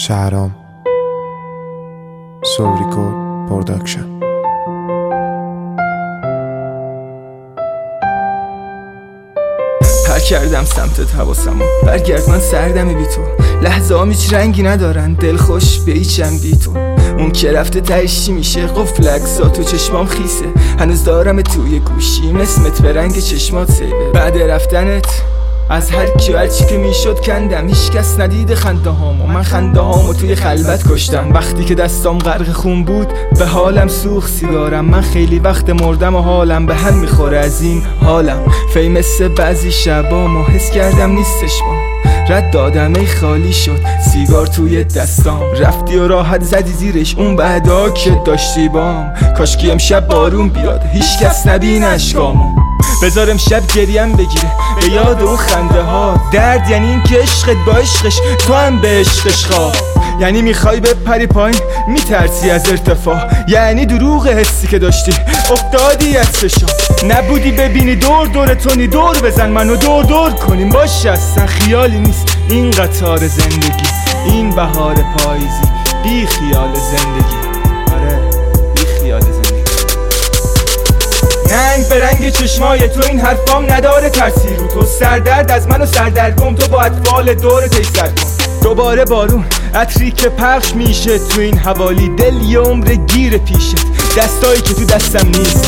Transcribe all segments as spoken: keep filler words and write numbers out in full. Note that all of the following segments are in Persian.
شهرام سوریکو پروداکشن. پر کردم سمتت حواسمو برگرد، من سردم بی تو. لحظه هم هیچ رنگی ندارن، دل خوش به هیچم بی تو. اون که رفته تهش چی میشه؟ قفل عکسا تو چشمام خیسه، هنوز دارم توی گوشیم اسمت به رنگ چشمات سیبه. بعد رفتنت از هر کی و هر چی که میشد کندم، هیچ کس ندیده خنده هامو، من خنده هامو توی خلوت کشتم. وقتی که دستام غرق خون بود به حالم سوخت سیگارم، من خیلی وقت مردم و حالم به هم میخوره از این حالم. فیمس بعضی شبامو حس کردم نیستش با رد دادم، ای خالی شد سیگار توی دستام. رفتی و راحت زدی زیرش اون بعدا که داشتی بام. کاشکی امشب بارون بیاد هیچ کس نبینه اشکامو، بذارم شب گریم بگیره به یاد اون خنده ها. درد یعنی این که عشقت با عشقش تو هم به عشقش خواه. یعنی میخوای بپری پایین میترسی از ارتفاع، یعنی دروغ حسی که داشتی افتادی از چشام. نبودی ببینی دور دور تونی، دور بزن منو دور دور کنیم. باشه اصلا خیالی نیست این قطار زندگی، این بهار پاییزی بی خیال زندگی. آره بی خیال زندگی. رنگ به رنگ چشمای تو این حرفام نداره ترسی رو تو. سردرد از منو سردرگم تو با اطفال دور تیسر کن. دوباره بارون عطری که پخش میشه تو این حوالی، دل یه عمر گیر پیشه دستایی که تو دستم نیست.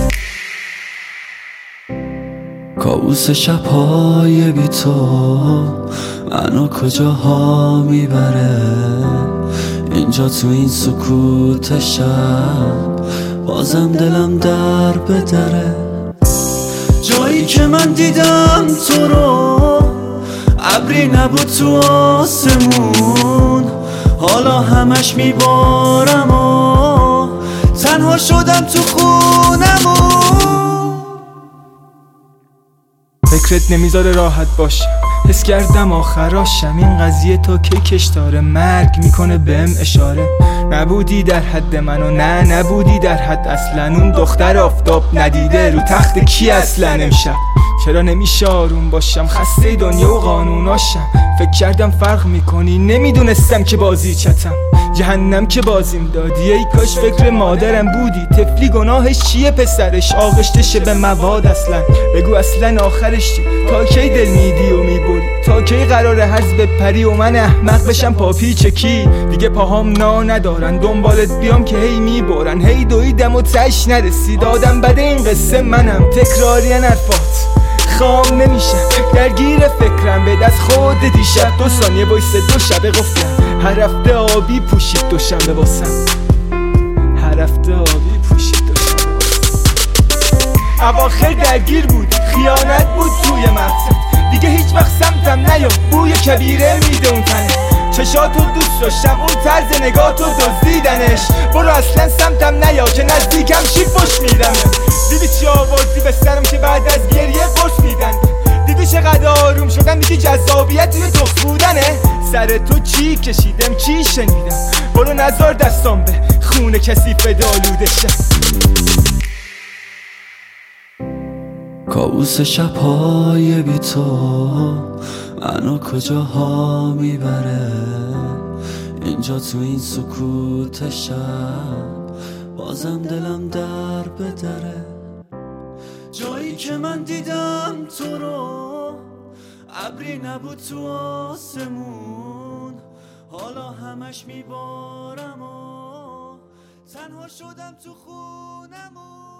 کابوس شب‌های بی تو منو کجاها میبره، اینجا تو این سکوت شب بازم دلم در به دره. جایی که من دیدم تو رو ابری نبود تو آسمون، حالا همش میبارم و تنها شدم تو خونمون. فکرت نمیذاره راحت باشم، حس کردم آخراشم. این قضیه تا کی کش داره، مرگ میکنه بهم اشاره. نبودی در حد منو، نه نبودی در حد اصلا. اون دختر آفتاب ندیده رو تخت کی اصلا امشب؟ چرا نمیشه آروم باشم؟ خسته دنیا و قانوناشم. فکر کردم فرق میکنی، نمیدونستم که بازی چتم. جهنم که بازیم دادی، ای کاش فکر مادرم بودی. طفلی گناهش چیه پسرش آغشته به مواد اصلا؟ بگو اصلا آخرش چی؟ تا کی دل میدی و میبری؟ تا کی قراره هرز بپری و من احمق بشم پاپیچ کی؟ دیگه پاهام نا ندارن دنبالت بیام که هی میبرن. هی دویدم و تش نرسید آدم بده این قصه منم. تکراری حرفات خام نمیشم، درگیر فکرم به دست خود دیشب. دو ثانیه وایسه دو شبه قفلم، هر هفته آبی پوشید دوشنبه واسم. هر هفته آبی پوشید دوشنبه واسم. اواخر درگیر بود خیانت بود توی مقصد، دیگه هیچ وقت سمتم نیا بوی کبیره میده اون تنه. چشاتو دوست داشتم اون طرز نگاهتو دزدیدنش. برو اصلا سمتم نیا که نزدیکم چی پشت میدم. دیدی چی آوردی به سرم که بعد از گریه قرص میدن؟ دیدی چقدر آروم شدم؟ دیدی جذابیت توی تخ بودنه؟ سر تو چی کشیدم چی شنیدم؟ برو نزار دستام به خون کسی فدالوده شه. کابوس شب‌های بی تو منو کجاها میبره، اینجا تو این سکوت شب بازم دلم در به دره. جایی که من دیدم تو رو ابری نبود تو آسمون، حالا همش میبارم و تنها شدم تو خونمون.